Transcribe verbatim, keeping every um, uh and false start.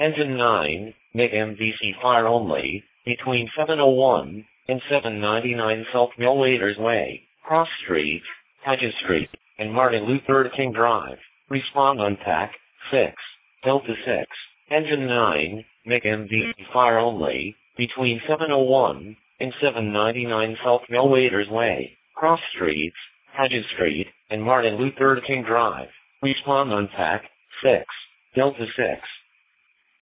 Engine nine, M I G M V C fire only, between seven oh one and seven ninety-nine South Millwaders Way, Cross Street, Hedges Street, and Martin Luther King Drive. Respond on T A C six, Delta six. Engine nine, M I G M V C fire only, between seven oh one and seven ninety-nine South Millwaders Way, Cross Street, Hedges Street, and Martin Luther King Drive. Respond on T A C six, Delta six.